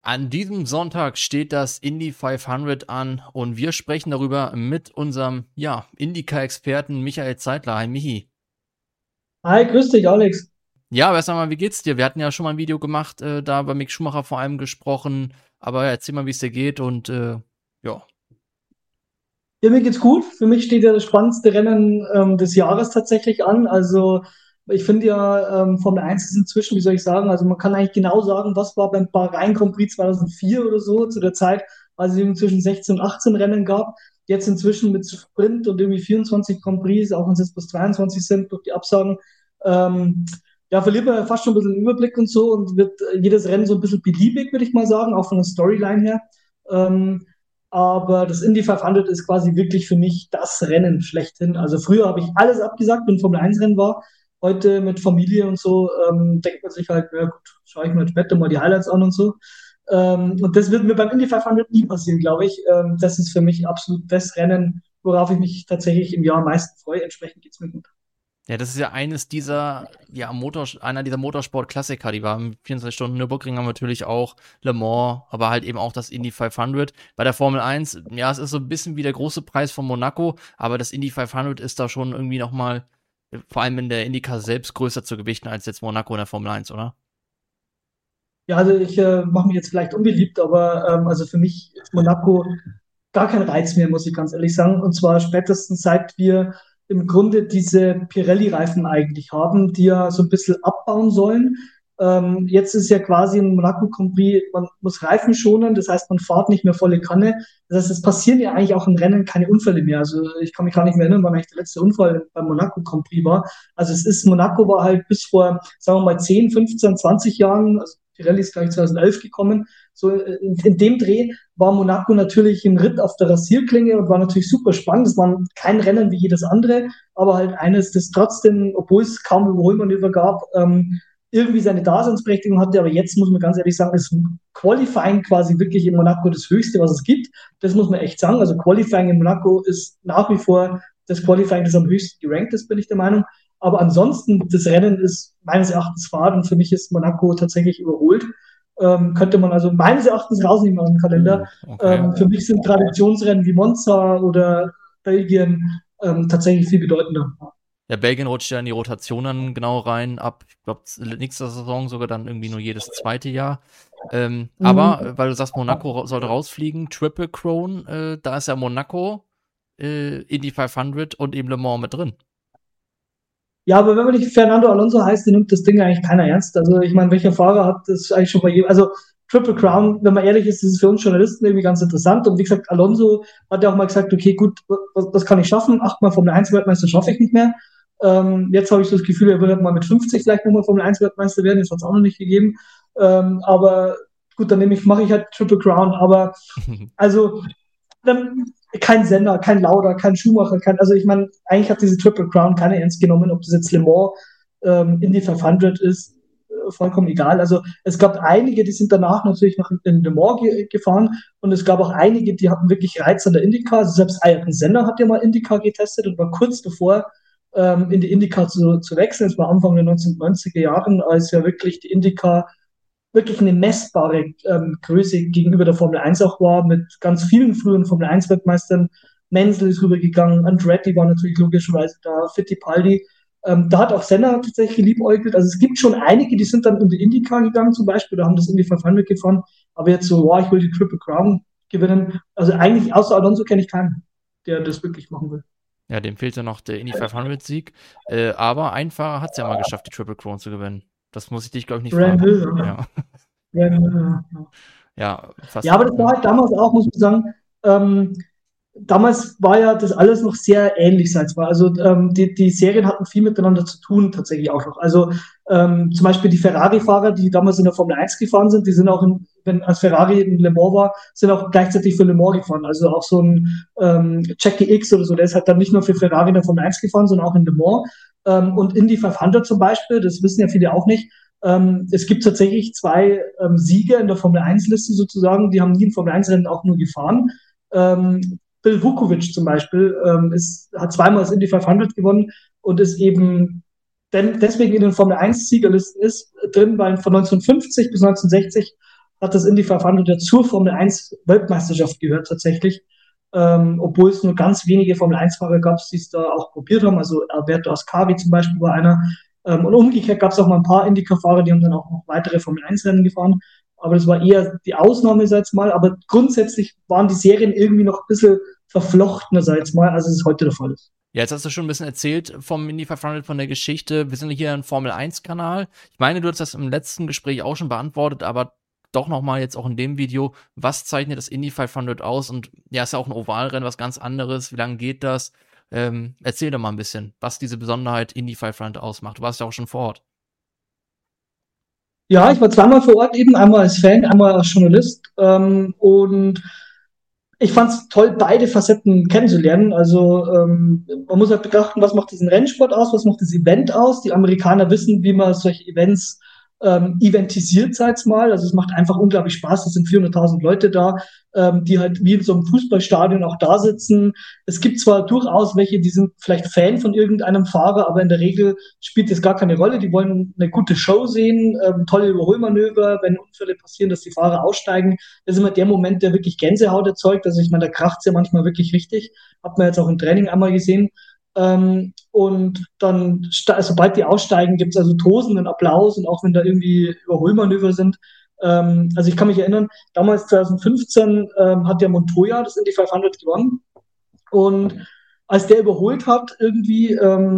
An diesem Sonntag steht das Indy 500 an und wir sprechen darüber mit unserem IndyCar-Experten Michael Zeitler. Hi Michi. Hi, grüß dich, Alex. Ja, aber erst einmal, wie geht's dir? Wir hatten ja schon mal ein Video gemacht, da bei Mick Schumacher vor allem gesprochen, aber erzähl mal, wie es dir geht und ja. Ja, mir geht's gut. Für mich steht ja das spannendste Rennen des Jahres tatsächlich an. Also ich finde ja, Formel 1 ist inzwischen, wie soll ich sagen, also man kann eigentlich genau sagen, was war beim Bahrain Grand Prix 2004 oder so, zu der Zeit, als es eben zwischen 16 und 18 Rennen gab. Jetzt inzwischen mit Sprint und irgendwie 24 Grand Prix, auch wenn es jetzt bis 22 sind durch die Absagen, ähm, ja, verliert man ja fast schon ein bisschen den Überblick und so und wird jedes Rennen so ein bisschen beliebig, würde ich mal sagen, auch von der Storyline her. Ähm, aber das Indy 500 ist quasi wirklich für mich das Rennen schlechthin. Also früher habe ich alles abgesagt, wenn Formel 1 Rennen war. Heute mit Familie und so denkt man sich halt, ja gut, schaue ich mir später mal die Highlights an und so. Und das wird mir beim Indy 500 nie passieren, glaube ich. Das ist für mich absolut das Rennen, worauf ich mich tatsächlich im Jahr am meisten freue. Entsprechend geht es mir gut. Ja, das ist ja eines dieser, einer dieser Motorsport-Klassiker, die war im 24 Stunden Nürburgring haben wir natürlich auch Le Mans, aber halt eben auch das Indy 500. Bei der Formel 1, ja, es ist so ein bisschen wie der große Preis von Monaco, aber das Indy 500 ist da schon irgendwie nochmal, vor allem in der IndyCar selbst, größer zu gewichten als jetzt Monaco in der Formel 1, oder? Ja, also ich mache mich jetzt vielleicht unbeliebt, aber also für mich ist Monaco gar kein Reiz mehr, muss ich ganz ehrlich sagen. Und zwar spätestens seit wir im Grunde diese Pirelli-Reifen eigentlich haben, die ja so ein bisschen abbauen sollen. Jetzt ist ja quasi in Monaco Grand Prix, man muss Reifen schonen, das heißt, man fährt nicht mehr volle Kanne. Das heißt, es passieren ja eigentlich auch im Rennen keine Unfälle mehr. Also ich kann mich gar nicht mehr erinnern, wann eigentlich der letzte Unfall beim Monaco Grand Prix war. Also Monaco war halt bis vor, sagen wir mal, 10, 15, 20 Jahren, also Pirelli ist gleich 2011 gekommen, so in dem Dreh war Monaco natürlich im Ritt auf der Rasierklinge und war natürlich super spannend. Es war kein Rennen wie jedes andere, aber halt eines, das trotzdem, obwohl es kaum Überholmanöver gab, irgendwie seine Daseinsberechtigung hatte. Aber jetzt muss man ganz ehrlich sagen, ist Qualifying quasi wirklich in Monaco das Höchste, was es gibt. Das muss man echt sagen. Also Qualifying in Monaco ist nach wie vor das Qualifying, das am höchsten gerankt ist, bin ich der Meinung. Aber ansonsten, das Rennen ist meines Erachtens Fahrt und für mich ist Monaco tatsächlich überholt. Könnte man also meines Erachtens rausnehmen aus dem Kalender. Okay. Für mich sind Traditionsrennen wie Monza oder Belgien tatsächlich viel bedeutender. Ja, Belgien rutscht ja in die Rotation dann genau rein, ab, ich glaube, nächste Saison sogar dann irgendwie nur jedes zweite Jahr. Aber, Mhm. weil du sagst, Monaco sollte rausfliegen, Triple Crown, da ist ja Monaco, Indy 500 und eben Le Mans mit drin. Ja, aber wenn man nicht Fernando Alonso heißt, dann nimmt das Ding eigentlich keiner ernst. Also ich meine, welcher Fahrer hat das eigentlich schon bei jedem, also Triple Crown, wenn man ehrlich ist, ist es für uns Journalisten irgendwie ganz interessant. Und wie gesagt, Alonso hat ja auch mal gesagt, okay, gut, was kann ich schaffen? 8-mal Formel 1 Weltmeister schaffe ich nicht mehr. Jetzt habe ich so das Gefühl, er wird mal mit 50 vielleicht nochmal Formel 1 Weltmeister werden. Das hat es auch noch nicht gegeben. Aber gut, dann mache ich halt Triple Crown. Aber also kein Senna, kein Lauda, kein Schumacher, also ich meine, eigentlich hat diese Triple Crown keiner ernst genommen, ob das jetzt Le Mans, Indy 500 ist, vollkommen egal. Also es gab einige, die sind danach natürlich noch in Le Mans gefahren und es gab auch einige, die hatten wirklich Reiz an der IndyCar. Also selbst Ayrton Senna hat ja mal IndyCar getestet und war kurz davor, in die IndyCar zu wechseln. Es war Anfang der 1990er Jahren, als ja wirklich die IndyCar wirklich eine messbare Größe gegenüber der Formel 1 auch war, mit ganz vielen frühen Formel 1 Weltmeistern. Menzel ist rübergegangen, Andretti war natürlich logischerweise da, Fittipaldi. Da hat auch Senna tatsächlich geliebäugelt. Also es gibt schon einige, die sind dann in die IndyCar gegangen zum Beispiel, da haben das Indy 500 gefahren, aber jetzt so, wow, ich will die Triple Crown gewinnen. Also eigentlich außer Alonso kenne ich keinen, der das wirklich machen will. Ja, dem fehlte noch der Indy 500-Sieg. Aber ein Fahrer hat es ja mal geschafft, die Triple Crown zu gewinnen. Das muss ich dich, glaube ich, nicht Graham fragen. Hill, ja. Ja, Graham Hill, ja. ja, Ja, fast. aber das war halt damals auch, muss man sagen, ähm, damals war ja das alles noch sehr ähnlich, sag ich mal. Also die Serien hatten viel miteinander zu tun, tatsächlich auch noch. Also zum Beispiel die Ferrari-Fahrer, die damals in der Formel 1 gefahren sind, die sind auch, wenn als Ferrari in Le Mans war, sind auch gleichzeitig für Le Mans gefahren. Also auch so ein Jackie X oder so, der ist halt dann nicht nur für Ferrari in der Formel 1 gefahren, sondern auch in Le Mans. Und Indy 500 zum Beispiel, das wissen ja viele auch nicht, es gibt tatsächlich zwei Sieger in der Formel 1-Liste sozusagen, die haben nie ein Formel 1-Rennen auch nur gefahren. Bill Vukovic zum Beispiel hat zweimal das Indy 500 gewonnen und ist eben deswegen in den Formel 1 Siegerlisten ist drin, weil von 1950 bis 1960 hat das Indy 500 ja zur Formel 1 Weltmeisterschaft gehört tatsächlich. Obwohl es nur ganz wenige Formel 1-Fahrer gab, die es da auch probiert haben. Also Alberto Ascari zum Beispiel war einer. Und umgekehrt gab es auch mal ein paar Indycar-Fahrer, die haben dann auch noch weitere Formel 1-Rennen gefahren. Aber das war eher die Ausnahme, sag ich mal. Aber grundsätzlich waren die Serien irgendwie noch ein bisschen verflochtener, sag ich mal, als es heute der Fall ist. Ja, jetzt hast du schon ein bisschen erzählt vom Indy 500, von der Geschichte. Wir sind hier ein Formel-1-Kanal. Ich meine, du hast das im letzten Gespräch auch schon beantwortet, aber doch nochmal jetzt auch in dem Video, was zeichnet das Indy 500 aus? Und ja, ist ja auch ein Ovalrennen, was ganz anderes. Wie lange geht das? Erzähl doch mal ein bisschen, was diese Besonderheit Indy 500 ausmacht. Du warst ja auch schon vor Ort. Ja, ich war zweimal vor Ort, eben einmal als Fan, einmal als Journalist. Und ich fand es toll, beide Facetten kennenzulernen. Also man muss halt betrachten, was macht diesen Rennsport aus, was macht das Event aus. Die Amerikaner wissen, wie man solche Events eventisiert, sag's mal. Also es macht einfach unglaublich Spaß. Es sind 400.000 Leute da, die halt wie in so einem Fußballstadion auch da sitzen. Es gibt zwar durchaus welche, die sind vielleicht Fan von irgendeinem Fahrer, aber in der Regel spielt das gar keine Rolle. Die wollen eine gute Show sehen, tolle Überholmanöver, wenn Unfälle passieren, dass die Fahrer aussteigen. Das ist immer der Moment, der wirklich Gänsehaut erzeugt. Also ich meine, da kracht's ja manchmal wirklich richtig. Hat man jetzt auch im Training einmal gesehen. Und dann, sobald die aussteigen, gibt's also tosenden Applaus und auch wenn da irgendwie Überholmanöver sind. Also ich kann mich erinnern, damals 2015 hat der Montoya das Indy 500 gewonnen und als der überholt hat, irgendwie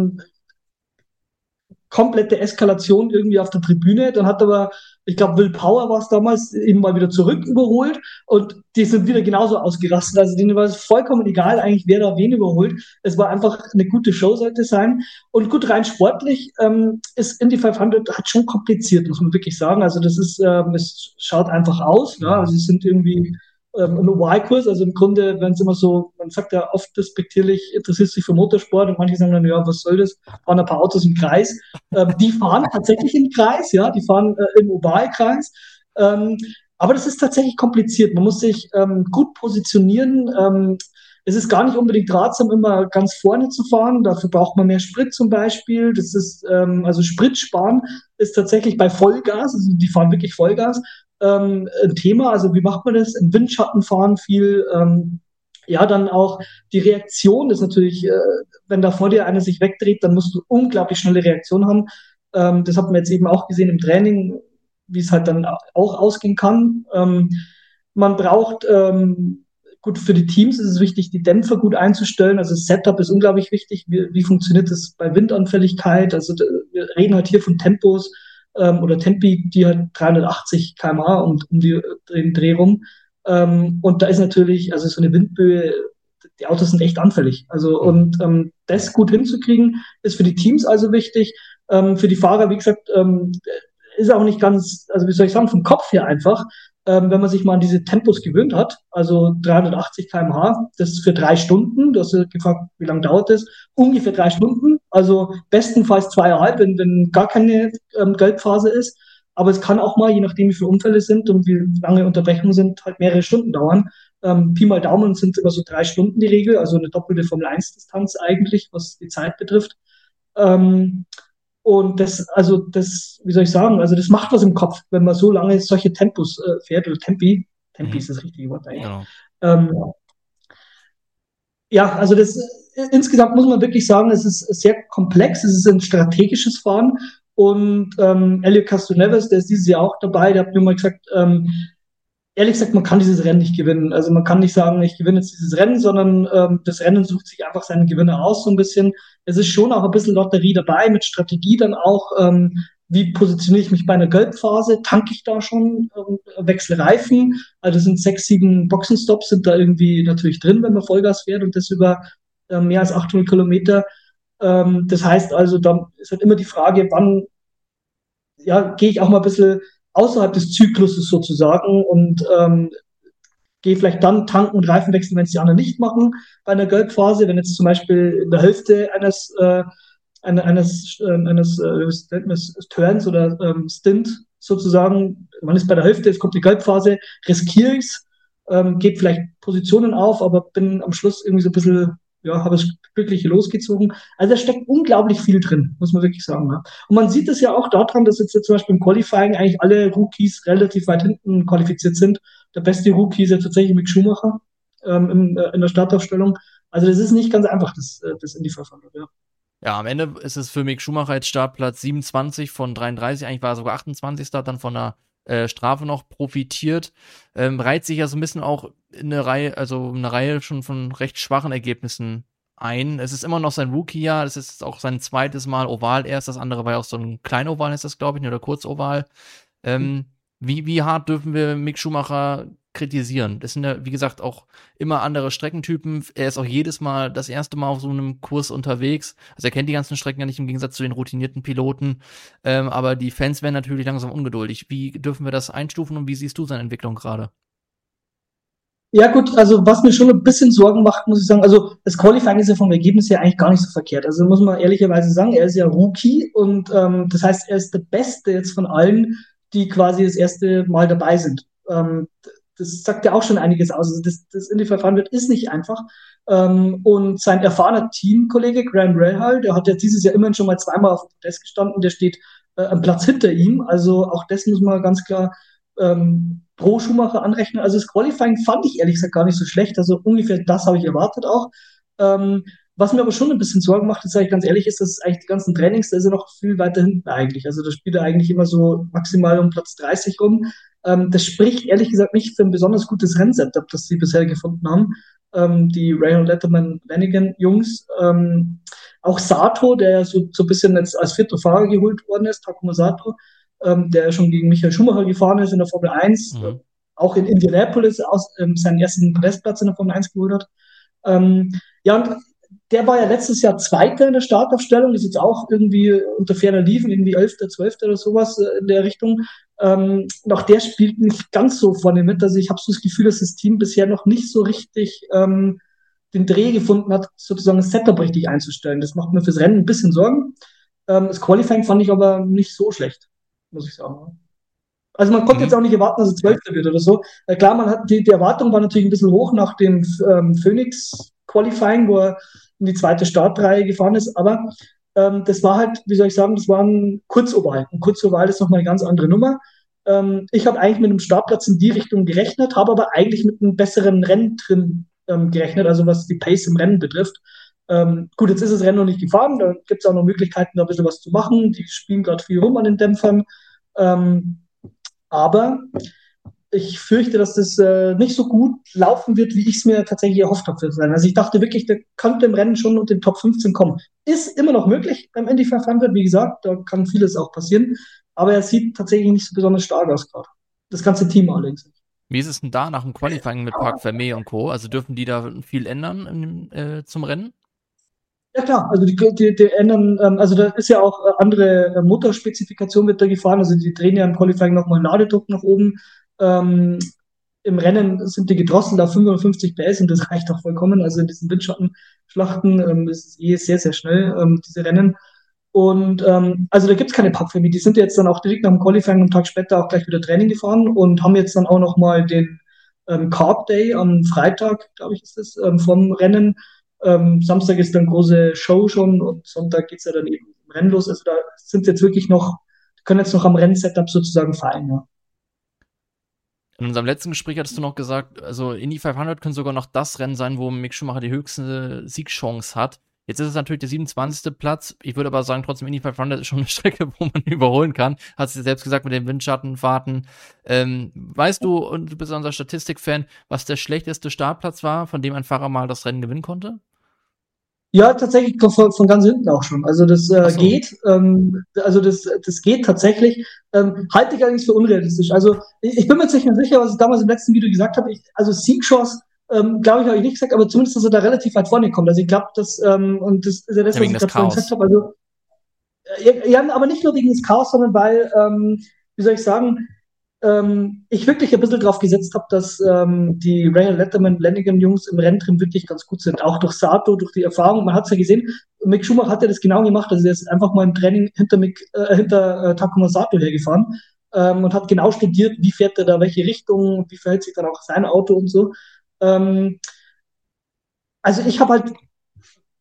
komplette Eskalation irgendwie auf der Tribüne. Dann hat aber, ich glaube, Will Power war es damals, eben mal wieder zurück überholt und die sind wieder genauso ausgerastet. Also denen war es vollkommen egal eigentlich, wer da wen überholt. Es war einfach eine gute Show, sollte es sein. Und gut, rein sportlich ist Indy 500 halt schon kompliziert, muss man wirklich sagen. Also das ist, es schaut einfach aus. Ja? Also es sind irgendwie ein Ovalkurs, also im Grunde, wenn es immer so, man sagt ja oft despektierlich, interessiert sich für Motorsport und manche sagen dann, ja, was soll das? Fahren ein paar Autos im Kreis. Die fahren tatsächlich im Kreis, ja, die fahren im Ovalkreis. Aber das ist tatsächlich kompliziert. Man muss sich gut positionieren. Es ist gar nicht unbedingt ratsam, immer ganz vorne zu fahren. Dafür braucht man mehr Sprit zum Beispiel. Das ist, also Sprit sparen ist tatsächlich bei Vollgas, also die fahren wirklich Vollgas, ein Thema. Also wie macht man das? Im Windschatten fahren viel. Ja, dann auch die Reaktion ist natürlich, wenn da vor dir einer sich wegdreht, dann musst du unglaublich schnelle Reaktion haben. Das hat man jetzt eben auch gesehen im Training, wie es halt dann auch ausgehen kann. Man braucht, gut, für die Teams ist es wichtig, die Dämpfer gut einzustellen. Also das Setup ist unglaublich wichtig. Wie funktioniert das bei Windanfälligkeit? Also wir reden halt hier von Tempos oder Tempi, die halt 380 km/h und um den Dreh rum. Und da ist natürlich, also so eine Windböe, die Autos sind echt anfällig. Also und das gut hinzukriegen, ist für die Teams also wichtig. Für die Fahrer, wie gesagt, ist auch nicht ganz, also wie soll ich sagen, vom Kopf her einfach, wenn man sich mal an diese Tempos gewöhnt hat, also 380 km/h, das ist für 3 Stunden, du hast ja gefragt, wie lange dauert das? Ungefähr 3 Stunden, also bestenfalls 2,5, wenn gar keine Gelbphase ist. Aber es kann auch mal, je nachdem wie viele Unfälle sind und wie lange Unterbrechungen sind, halt mehrere Stunden dauern. Pi mal Daumen sind immer so 3 Stunden die Regel, also eine doppelte Formel-1-Distanz eigentlich, was die Zeit betrifft. Und das, wie soll ich sagen, also das macht was im Kopf, wenn man so lange solche Tempos fährt, oder Tempi ist das richtige Wort eigentlich. Genau. Ja, also insgesamt muss man wirklich sagen, es ist sehr komplex, es ist ein strategisches Fahren und Elio Castroneves, der ist dieses Jahr auch dabei, der hat mir mal gesagt, ehrlich gesagt, man kann dieses Rennen nicht gewinnen. Also man kann nicht sagen, ich gewinne jetzt dieses Rennen, sondern das Rennen sucht sich einfach seinen Gewinner aus so ein bisschen. Es ist schon auch ein bisschen Lotterie dabei, mit Strategie dann auch. Wie positioniere ich mich bei einer Gelbphase? Tanke ich da schon? Wechsle Reifen? Also sind 6, 7 Boxenstops sind da irgendwie natürlich drin, wenn man Vollgas fährt und das über mehr als 800 Kilometer. Das heißt also, da ist halt immer die Frage, wann ja, gehe ich auch mal ein bisschen außerhalb des Zykluses sozusagen und gehe vielleicht dann tanken und Reifen wechseln, wenn es die anderen nicht machen bei einer Gelbphase. Wenn jetzt zum Beispiel in der Hälfte eines Turns oder Stint sozusagen, man ist bei der Hälfte, es kommt die Gelbphase, riskiere ich es, gebe vielleicht Positionen auf, aber bin am Schluss irgendwie so ein bisschen ja, habe es glücklich losgezogen. Also da steckt unglaublich viel drin, muss man wirklich sagen. Ne? Und man sieht es ja auch daran, dass jetzt zum Beispiel im Qualifying eigentlich alle Rookies relativ weit hinten qualifiziert sind. Der beste Rookie ist ja tatsächlich Mick Schumacher in der Startaufstellung. Also das ist nicht ganz einfach, das Indy-Verfahren. Ja. Ja, am Ende ist es für Mick Schumacher jetzt Startplatz 27 von 33, eigentlich war er sogar 28. Hat dann von der Strafe noch profitiert. Reiht sich ja so ein bisschen auch in eine Reihe schon von recht schwachen Ergebnissen ein. Es ist immer noch sein Rookie-Jahr, es ist auch sein zweites Mal Oval erst, das andere war ja auch so ein Kleinoval, ist das, glaube ich, oder Kurzoval. Ähm, wie hart dürfen wir Mick Schumacher kritisieren? Das sind ja, wie gesagt, auch immer andere Streckentypen. Er ist auch jedes Mal das erste Mal auf so einem Kurs unterwegs. Also er kennt die ganzen Strecken ja nicht im Gegensatz zu den routinierten Piloten. Aber die Fans werden natürlich langsam ungeduldig. Wie dürfen wir das einstufen und wie siehst du seine Entwicklung gerade? Ja gut, also was mir schon ein bisschen Sorgen macht, muss ich sagen, also das Qualifying ist ja vom Ergebnis her eigentlich gar nicht so verkehrt. Also muss man ehrlicherweise sagen, er ist ja Rookie und das heißt, er ist der Beste jetzt von allen, die quasi das erste Mal dabei sind. Das sagt ja auch schon einiges aus. Also das Indy-Verfahren wird ist nicht einfach. Und sein erfahrener Teamkollege Graham Rahal, der hat ja dieses Jahr immerhin schon mal zweimal auf dem Podest gestanden, der steht am Platz hinter ihm. Also auch das muss man ganz klar pro Schumacher anrechnen. Also das Qualifying fand ich ehrlich gesagt gar nicht so schlecht. Also ungefähr das habe ich erwartet auch. Was mir aber schon ein bisschen Sorgen macht, das sage ich ganz ehrlich, ist, dass eigentlich die ganzen Trainings, da ist er noch viel weiter hinten eigentlich. Also da spielt er eigentlich immer so maximal um Platz 30 rum. Das spricht ehrlich gesagt nicht für ein besonders gutes Rennsetup, das sie bisher gefunden haben. Die Ray Letterman Lanigan Jungs. Auch Sato, der ja so ein bisschen jetzt als vierter Fahrer geholt worden ist, Takuma Sato, der schon gegen Michael Schumacher gefahren ist in der Formel 1, auch in Indianapolis seinen ersten Podestplatz in der Formel 1 geholt hat. Ja, und der war ja letztes Jahr Zweiter in der Startaufstellung, ist jetzt auch irgendwie unter ferner Liefen, irgendwie 11., 12. oder sowas in der Richtung. Noch der spielt nicht ganz so vorne mit. Also ich habe so das Gefühl, dass das Team bisher noch nicht so richtig den Dreh gefunden hat, sozusagen das Setup richtig einzustellen. Das macht mir fürs Rennen ein bisschen Sorgen. Das Qualifying fand ich aber nicht so schlecht, muss ich sagen. Also man konnte jetzt Mhm. auch nicht erwarten, dass es Zwölfter wird oder so. Klar, man hat die Erwartung war natürlich ein bisschen hoch nach dem Phoenix Qualifying, wo er in die zweite Startreihe gefahren ist, aber das war halt, wie soll ich sagen, das war ein Kurzoval. Ein Kurzoval ist nochmal eine ganz andere Nummer. Ich habe eigentlich mit einem Startplatz in die Richtung gerechnet, habe aber eigentlich mit einem besseren Renntrim gerechnet, also was die Pace im Rennen betrifft. Gut, jetzt ist das Rennen noch nicht gefahren, da gibt es auch noch Möglichkeiten, da ein bisschen was zu machen. Die spielen gerade viel rum an den Dämpfern. Ähm, aber ich fürchte, dass das nicht so gut laufen wird, wie ich es mir tatsächlich erhofft habe für sein. Also ich dachte wirklich, der könnte im Rennen schon unter den Top 15 kommen. Ist immer noch möglich beim Indy 500, wie gesagt, da kann vieles auch passieren. Aber er sieht tatsächlich nicht so besonders stark aus gerade. Das ganze Team allerdings. Wie ist es denn da nach dem Qualifying mit Parc Fermé und Co.? Also dürfen die da viel ändern zum Rennen? Ja klar, also die ändern, also da ist ja auch andere Motorspezifikation wird da gefahren, also die drehen ja im Qualifying nochmal Ladedruck nach oben. Ähm, Im Rennen sind die gedrosselt auf 550 PS und das reicht auch vollkommen. Also in diesen Windschattenschlachten ist es eh sehr, sehr schnell, diese Rennen. Und also da gibt es keine Packfirmen. Die sind jetzt dann auch direkt nach dem Qualifying einen Tag später auch gleich wieder Training gefahren und haben jetzt dann auch nochmal den Carb Day am Freitag, glaube ich, ist es, vom Rennen. Samstag ist dann große Show schon und Sonntag geht es ja dann eben im Rennen los. Also da sind jetzt wirklich noch, können jetzt noch am Rennsetup sozusagen feiern, ja. In unserem letzten Gespräch hattest du noch gesagt, also Indy 500 könnte sogar noch das Rennen sein, wo Mick Schumacher die höchste Siegchance hat. Jetzt ist es natürlich der 27. Platz. Ich würde aber sagen, trotzdem Indy 500 ist schon eine Strecke, wo man überholen kann. Hast du selbst gesagt mit den Windschattenfahrten. Weißt du, und du bist unser Statistikfan, was der schlechteste Startplatz war, von dem ein Fahrer mal das Rennen gewinnen konnte? Ja, tatsächlich von ganz hinten auch schon. Also das Ach so. geht. Also das geht tatsächlich. Halte ich allerdings für unrealistisch. Also ich bin mir jetzt nicht mehr sicher, was ich damals im letzten Video gesagt habe. Also Siegschancen, glaube ich, habe ich nicht gesagt, aber zumindest, dass er da relativ weit vorne kommt. Also ich glaube, und das ist ja das, Ja, was wegen ich des gerade vorhin gesagt Chaos. habe. Also ja, aber nicht nur wegen des Chaos, sondern weil, wie soll ich sagen, ich wirklich ein bisschen drauf gesetzt habe, dass die Ray Letterman Lanigan Jungs im Renntrim wirklich ganz gut sind. Auch durch Sato, durch die Erfahrung. Man hat es ja gesehen, Mick Schumacher hat ja das genau gemacht. Also er ist einfach mal im Training hinter Takuma Sato hergefahren und hat genau studiert, wie fährt er da, welche Richtung, wie verhält sich dann auch sein Auto und so. Ähm, also ich habe halt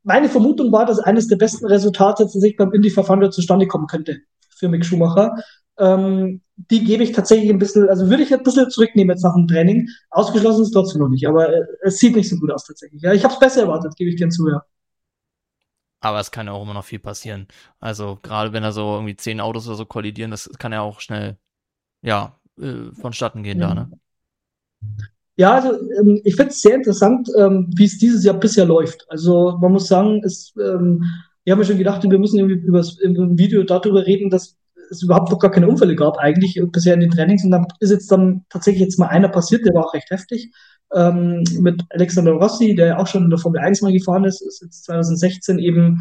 meine Vermutung war, dass eines der besten Resultate tatsächlich beim Indy 500 zustande kommen könnte für Mick Schumacher. Die gebe ich tatsächlich ein bisschen, also würde ich ein bisschen zurücknehmen jetzt nach dem Training. Ausgeschlossen ist es trotzdem noch nicht, aber es sieht nicht so gut aus tatsächlich. Ja, ich habe es besser erwartet, gebe ich gern zu, ja. Aber es kann ja auch immer noch viel passieren. Also gerade wenn da so irgendwie 10 Autos oder so kollidieren, das kann ja auch schnell, ja, vonstatten gehen da, ne? Ja, also ich finde es sehr interessant, wie es dieses Jahr bisher läuft. Also man muss sagen, wir haben ja schon gedacht, wir müssen irgendwie im Video darüber reden, dass es überhaupt noch gar keine Unfälle gab, eigentlich bisher in den Trainings. Und dann ist jetzt dann tatsächlich jetzt mal einer passiert, der war auch recht heftig, mit Alexander Rossi, der ja auch schon in der Formel 1 mal gefahren ist jetzt 2016 eben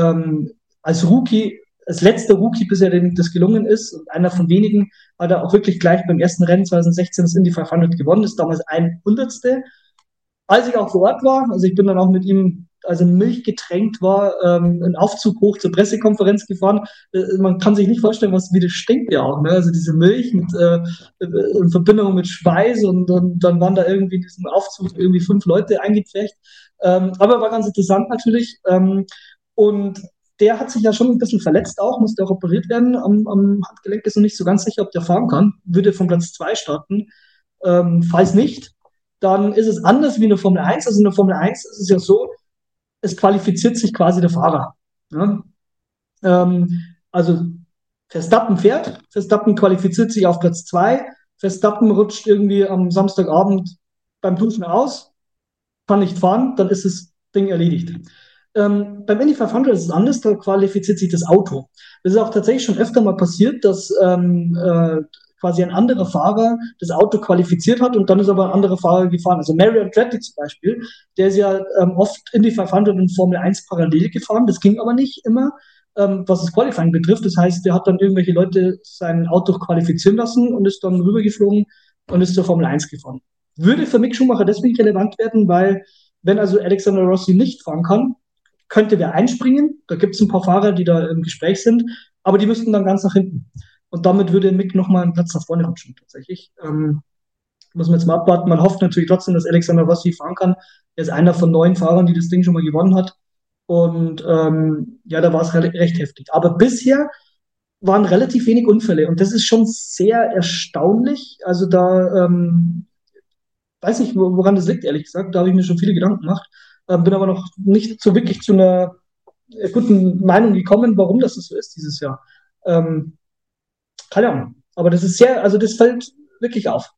als Rookie, als letzter Rookie bisher, dem das gelungen ist, und einer von wenigen, hat er auch wirklich gleich beim ersten Rennen 2016 das Indy 500 gewonnen, ist damals ein Hundertstel. Als ich auch vor Ort war, also ich bin dann auch mit ihm, also Milch getränkt war, einen Aufzug hoch zur Pressekonferenz gefahren. Man kann sich nicht vorstellen, wie das stinkt ja auch. Ne? Also diese Milch in Verbindung mit Schweiß und dann waren da irgendwie in diesem Aufzug irgendwie 5 Leute eingepfercht. Aber war ganz interessant natürlich. Und der hat sich ja schon ein bisschen verletzt auch, musste auch operiert werden am Handgelenk, ist noch nicht so ganz sicher, ob der fahren kann, würde von Platz 2 starten. Falls nicht, dann ist es anders wie in der Formel 1. Also in der Formel 1 ist es ja so, es qualifiziert sich quasi der Fahrer. Ja? Also Verstappen fährt, Verstappen qualifiziert sich auf Platz 2, Verstappen rutscht irgendwie am Samstagabend beim Duschen aus, kann nicht fahren, dann ist das Ding erledigt. Beim Indy 500 ist es anders, da qualifiziert sich das Auto. Das ist auch tatsächlich schon öfter mal passiert, dass quasi ein anderer Fahrer das Auto qualifiziert hat und dann ist aber ein anderer Fahrer gefahren. Also Mario Andretti zum Beispiel, der ist ja oft Indy 500 und Formel 1 parallel gefahren, das ging aber nicht immer, was das Qualifying betrifft. Das heißt, der hat dann irgendwelche Leute sein Auto qualifizieren lassen und ist dann rübergeflogen und ist zur Formel 1 gefahren. Würde für Mick Schumacher deswegen relevant werden, weil wenn also Alexander Rossi nicht fahren kann, könnte wer einspringen. Da gibt es ein paar Fahrer, die da im Gespräch sind, aber die müssten dann ganz nach hinten. Und damit würde Mick nochmal einen Platz nach vorne rutschen, tatsächlich. Muss man jetzt mal abwarten. Man hofft natürlich trotzdem, dass Alexander Rossi fahren kann. Er ist einer von 9 Fahrern, die das Ding schon mal gewonnen hat. Und ja, da war es recht heftig. Aber bisher waren relativ wenig Unfälle und das ist schon sehr erstaunlich. Also da weiß nicht, woran das liegt, ehrlich gesagt. Da habe ich mir schon viele Gedanken gemacht. Bin aber noch nicht so wirklich zu einer guten Meinung gekommen, warum das so ist dieses Jahr. Ähm, keine Ahnung. Aber das ist sehr, also das fällt wirklich auf.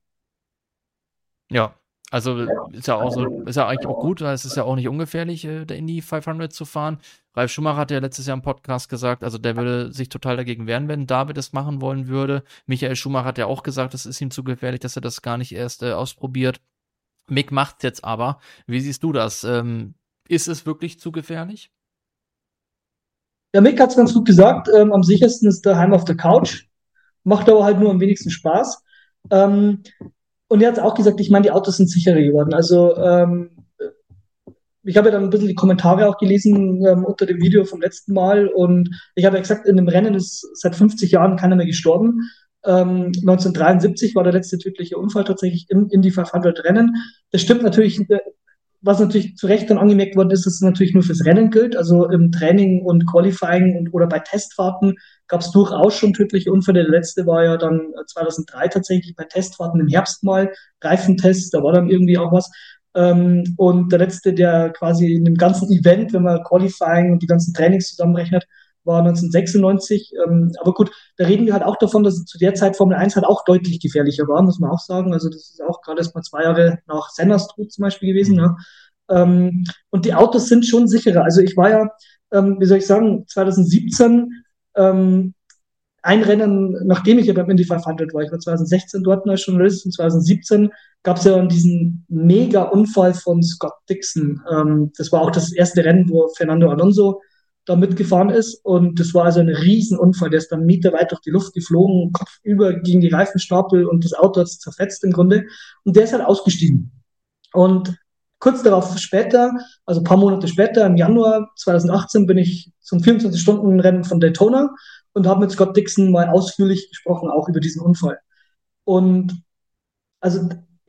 Ja, also ist ja auch so, ist ja eigentlich auch gut, weil es ist ja auch nicht ungefährlich, der Indy 500 zu fahren. Ralf Schumacher hat ja letztes Jahr im Podcast gesagt, also der würde sich total dagegen wehren, wenn David es machen wollen würde. Michael Schumacher hat ja auch gesagt, es ist ihm zu gefährlich, dass er das gar nicht erst ausprobiert. Mick macht's jetzt aber. Wie siehst du das? Ist es wirklich zu gefährlich? Der Mick hat es ganz gut gesagt. Am sichersten ist daheim auf der Couch. Macht aber halt nur am wenigsten Spaß. Ähm, und er hat auch gesagt, ich meine, die Autos sind sicherer geworden. Also ich habe ja dann ein bisschen die Kommentare auch gelesen unter dem Video vom letzten Mal und ich habe ja gesagt, in dem Rennen ist seit 50 Jahren keiner mehr gestorben. 1973 war der letzte tödliche Unfall tatsächlich im Indy 500 Rennen. Das stimmt natürlich, was natürlich zu Recht dann angemerkt worden ist, dass es natürlich nur fürs Rennen gilt. Also im Training und Qualifying oder bei Testfahrten gab es durchaus schon tödliche Unfälle. Der letzte war ja dann 2003 tatsächlich bei Testfahrten im Herbst mal, Reifentests, da war dann irgendwie auch was. Und der letzte, der quasi in dem ganzen Event, wenn man Qualifying und die ganzen Trainings zusammenrechnet, war 1996. Aber gut, da reden wir halt auch davon, dass zu der Zeit Formel 1 halt auch deutlich gefährlicher war, muss man auch sagen. Also das ist auch gerade erst mal 2 Jahre nach Sennas Tod zum Beispiel gewesen. Ja. Und die Autos sind schon sicherer. Also ich war ja, wie soll ich sagen, 2017 ein Rennen, nachdem ich ja beim Indy 500 war, ich war 2016 dort als Journalist und 2017 gab es ja dann diesen Mega-Unfall von Scott Dixon. Das war auch das erste Rennen, wo Fernando Alonso da mitgefahren ist und das war also ein Riesenunfall. Der ist dann meterweit durch die Luft geflogen, kopfüber gegen die Reifenstapel und das Auto hat es zerfetzt im Grunde und der ist halt ausgestiegen. Und kurz darauf später, also ein paar Monate später, im Januar 2018, bin ich zum 24-Stunden-Rennen von Daytona und habe mit Scott Dixon mal ausführlich gesprochen, auch über diesen Unfall. Und also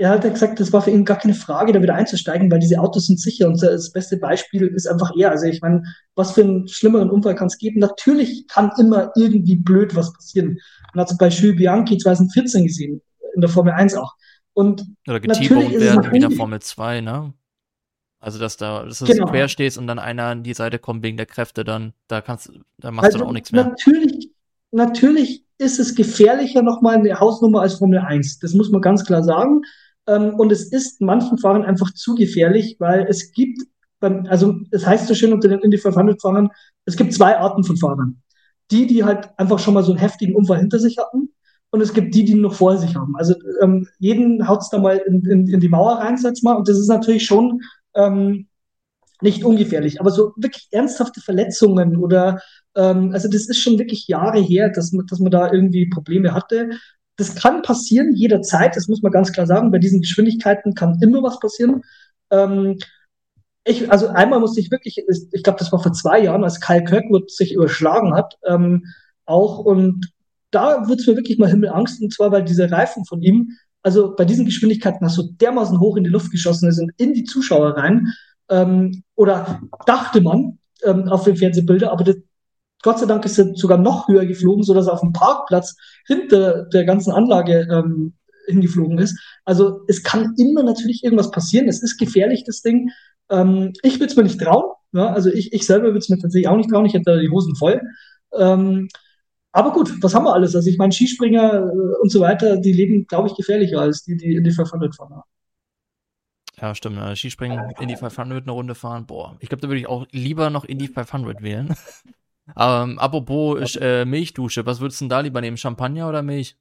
er hat ja gesagt, das war für ihn gar keine Frage, da wieder einzusteigen, weil diese Autos sind sicher. Und das beste Beispiel ist einfach er. Also ich meine, was für einen schlimmeren Unfall kann es geben? Natürlich kann immer irgendwie blöd was passieren. Man hat es bei Jules Bianchi 2014 gesehen, in der Formel 1 auch. Und Oder natürlich geteaboned ist es werden wie in der natürlich, Formel 2, ne? Also, dass du quer genau, stehst und dann einer an die Seite kommt wegen der Kräfte, dann, da machst du dann auch also nichts mehr. natürlich ist es gefährlicher nochmal eine Hausnummer als Formel 1. Das muss man ganz klar sagen. Und es ist manchen Fahrern einfach zu gefährlich, weil es gibt, also es heißt so schön unter den Indy 500-Fahrern, es gibt zwei Arten von Fahrern. Die halt einfach schon mal so einen heftigen Unfall hinter sich hatten. Und es gibt die noch vor sich haben. Also jeden haut es da mal in die Mauer rein, sag's mal. Und das ist natürlich schon nicht ungefährlich, aber so wirklich ernsthafte Verletzungen oder also das ist schon wirklich Jahre her, dass man da irgendwie Probleme hatte. Das kann passieren jederzeit, das muss man ganz klar sagen. Bei diesen Geschwindigkeiten kann immer was passieren. Ähm, also einmal musste ich wirklich, ich glaube, das war vor 2 Jahren, als Kyle Kirkwood sich überschlagen hat, auch und da wird es mir wirklich mal Himmelangst, und zwar, weil diese Reifen von ihm, also bei diesen Geschwindigkeiten hast du dermaßen hoch in die Luft geschossen sind, in die Zuschauer rein, oder dachte man auf den Fernsehbilder, aber das, Gott sei Dank ist er sogar noch höher geflogen, sodass er auf dem Parkplatz hinter der ganzen Anlage hingeflogen ist. Also es kann immer natürlich irgendwas passieren. Es ist gefährlich, das Ding. Ich würde es mir nicht trauen. Ja? Also ich selber würde es mir tatsächlich auch nicht trauen. Ich hätte da die Hosen voll. Ähm, aber gut, was haben wir alles? Also ich meine, Skispringer und so weiter, die leben, glaube ich, gefährlicher als die in die 500 fahren. Ja, stimmt. Skispringen, Indy 500 eine Runde fahren. Boah, ich glaube, da würde ich auch lieber noch Indy 500 wählen. Apropos Milchdusche, was würdest du denn da lieber nehmen? Champagner oder Milch?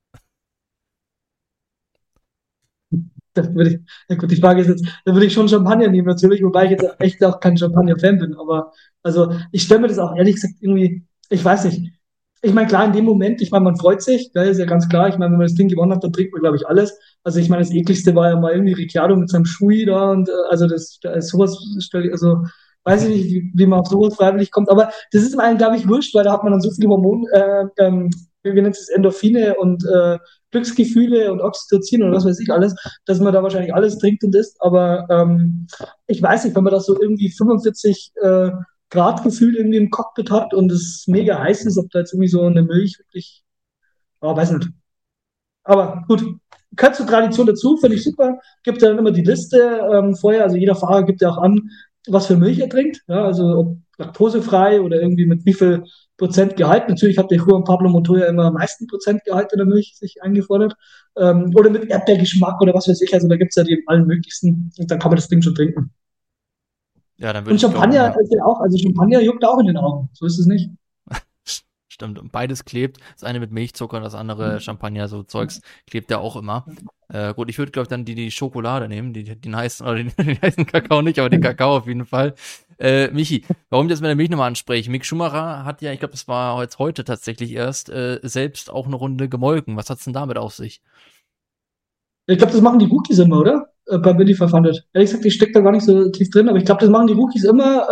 Das würde ich, ja gut, die Frage ist jetzt, da würde ich schon Champagner nehmen natürlich, wobei ich jetzt echt auch kein Champagner-Fan bin. Aber also ich stelle mir das auch ehrlich gesagt irgendwie, ich weiß nicht. Ich meine, klar, in dem Moment, ich meine, man freut sich, gell, ist ja ganz klar. Ich meine, wenn man das Ding gewonnen hat, dann trinkt man, glaube ich, alles. Also ich meine, das ekligste war ja mal irgendwie Ricciardo mit seinem Schui da und also das, da ist sowas, also weiß ich nicht, wie man auf sowas freiwillig kommt. Aber das ist einem, glaube ich, wurscht, weil da hat man dann so viele Hormone, wie nennt es, Endorphine und Glücksgefühle und Oxytocin und was weiß ich alles, dass man da wahrscheinlich alles trinkt und isst. Aber ich weiß nicht, wenn man das so irgendwie 45 Grad Gefühl irgendwie im Cockpit hat und es mega heiß ist, ob da jetzt irgendwie so eine Milch wirklich, oh, weiß nicht. Aber gut, gehört zur Tradition dazu, finde ich super. Gibt ja dann immer die Liste vorher, also jeder Fahrer gibt ja auch an, was für Milch er trinkt, ja, also ob laktosefrei oder irgendwie mit wie viel Prozent Gehalt. Natürlich hat der Juan Pablo Montoya immer am meisten Prozentgehalt in der Milch sich eingefordert. Oder mit Erdbeergeschmack oder was weiß ich. Also da gibt es ja die allen möglichsten und dann kann man das Ding schon trinken. Ja, dann würde Und ich glauben, Champagner ja. ist ja auch, also Champagner juckt auch in den Augen. So ist es nicht. Stimmt, und beides klebt. Das eine mit Milchzucker, das andere Champagner, so Zeugs, klebt ja auch immer. Gut, ich würde, glaube ich, dann die Schokolade nehmen, den heißen, oder den heißen Kakao nicht, aber den Kakao auf jeden Fall. Michi, warum ich das mit der Milch nochmal anspreche? Mick Schumacher hat ja, ich glaube, das war jetzt heute tatsächlich erst, selbst auch eine Runde gemolken. Was hat's denn damit auf sich? Ich glaube, das machen die Rookies immer, oder? Bei Billy 500. Ehrlich gesagt, ich stecke da gar nicht so tief drin, aber ich glaube, das machen die Rookies immer.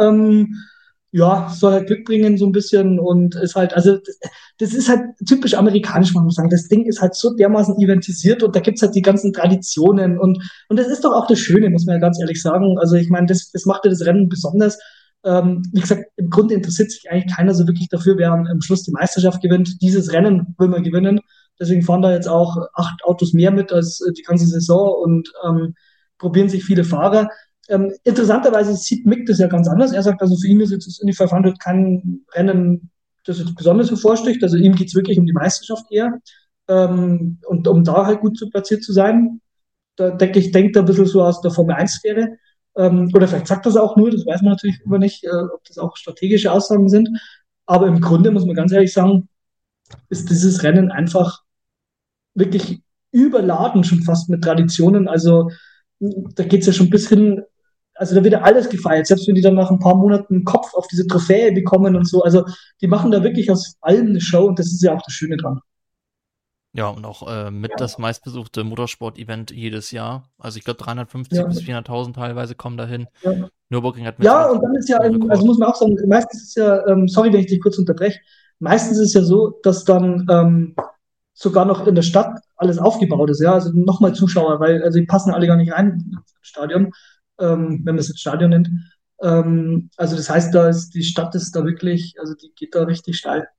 Ja, soll halt Glück bringen, so ein bisschen und ist halt, also das ist halt typisch amerikanisch, man muss sagen. Das Ding ist halt so dermaßen eventisiert und da gibt's halt die ganzen Traditionen und das ist doch auch das Schöne, muss man ja ganz ehrlich sagen. Also ich meine, das macht ja das Rennen besonders. Wie gesagt, im Grunde interessiert sich eigentlich keiner so wirklich dafür, wer am Schluss die Meisterschaft gewinnt. Dieses Rennen will man gewinnen. Deswegen fahren da jetzt auch 8 Autos mehr mit als die ganze Saison und probieren sich viele Fahrer. Interessanterweise sieht Mick das ja ganz anders. Er sagt, also für ihn ist jetzt das Indy 500 kein Rennen, das jetzt besonders hervorsticht. Also ihm geht es wirklich um die Meisterschaft eher und um da halt gut platziert zu sein. Da denke ich, denkt er ein bisschen so aus der Formel 1-Sphäre. Oder vielleicht sagt das auch nur, das weiß man natürlich immer nicht, ob das auch strategische Aussagen sind. Aber im Grunde muss man ganz ehrlich sagen, ist dieses Rennen einfach wirklich überladen schon fast mit Traditionen. Also da geht es ja schon bis hin, also da wird ja alles gefeiert, selbst wenn die dann nach ein paar Monaten einen Kopf auf diese Trophäe bekommen und so. Also die machen da wirklich aus allem eine Show und das ist ja auch das Schöne dran. Ja, und auch mit das meistbesuchte Motorsport-Event jedes Jahr. Also ich glaube 350 Ja, bis 400.000 teilweise kommen dahin. ja. Nürburgring hat mit Ja, auch und dann ist ja, einen also Rekord. muss man auch sagen, meistens ist ja, sorry, wenn ich dich kurz unterbreche, meistens ist es ja so, dass dann sogar noch in der Stadt alles aufgebaut ist, ja, also nochmal Zuschauer, weil, also die passen alle gar nicht rein ins Stadion, wenn man es jetzt Stadion nennt. Also das heißt, die Stadt ist da wirklich, also die geht da richtig steil.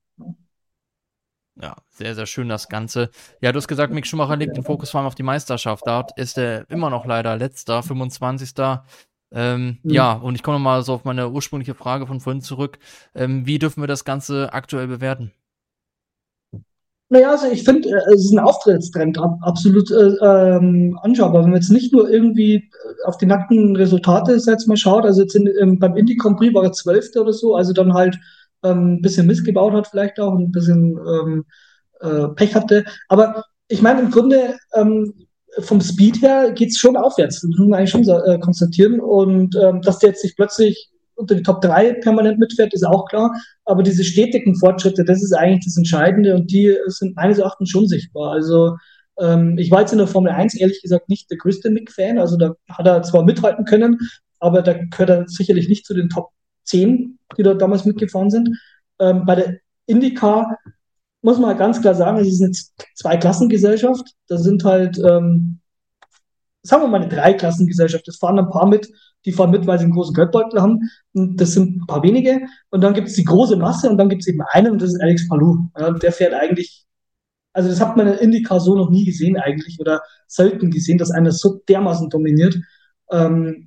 Ja, sehr, sehr schön das Ganze. Ja, du hast gesagt, Mick Schumacher legt den Fokus vor allem auf die Meisterschaft. Dort ist er immer noch leider letzter, 25. Ja, und ich komme nochmal so auf meine ursprüngliche Frage von vorhin zurück. Wie dürfen wir das Ganze aktuell bewerten? Naja, also ich finde, es ist ein Auftrittstrend, absolut anschaubar. Wenn man jetzt nicht nur irgendwie auf die nackten Resultate jetzt mal schaut, also jetzt beim Indy Grand Prix war er Zwölfter oder so, also dann halt ein bisschen Mist gebaut hat vielleicht auch und ein bisschen Pech hatte. Aber ich meine, im Grunde vom Speed her geht's schon aufwärts. Das muss man eigentlich schon konstatieren. Und dass der jetzt sich plötzlich unter die Top 3 permanent mitfährt, ist auch klar. Aber diese stetigen Fortschritte, das ist eigentlich das Entscheidende und die sind meines Erachtens schon sichtbar. Also ich war jetzt in der Formel 1 ehrlich gesagt nicht der größte Mick-Fan. Also da hat er zwar mithalten können, aber da gehört er sicherlich nicht zu den Top 10, die da damals mitgefahren sind. Bei der IndyCar muss man ganz klar sagen, es ist eine Zweiklassengesellschaft. Da sind halt, sagen wir mal, eine Dreiklassengesellschaft. Es fahren ein paar mit, die fahren mit, weil sie einen großen Geldbeutel haben. Und das sind ein paar wenige. Und dann gibt es die große Masse und dann gibt es eben einen und das ist Alex Palou. Ja, der fährt eigentlich, also das hat man in IndyCar so noch nie gesehen eigentlich oder selten gesehen, dass einer so dermaßen dominiert. Ähm,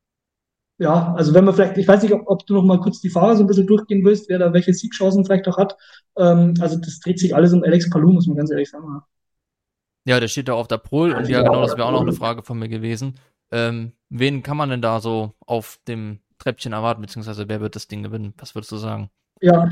ja, also wenn man vielleicht, ich weiß nicht, ob du noch mal kurz die Fahrer so ein bisschen durchgehen willst, wer da welche Siegchancen vielleicht auch hat. Also das dreht sich alles um Alex Palou, muss man ganz ehrlich sagen. Ja, der steht da auf der Pole und ja, genau, das wäre auch noch eine Frage von mir gewesen. Wen kann man denn da so auf dem Treppchen erwarten, beziehungsweise wer wird das Ding gewinnen? Was würdest du sagen? Ja,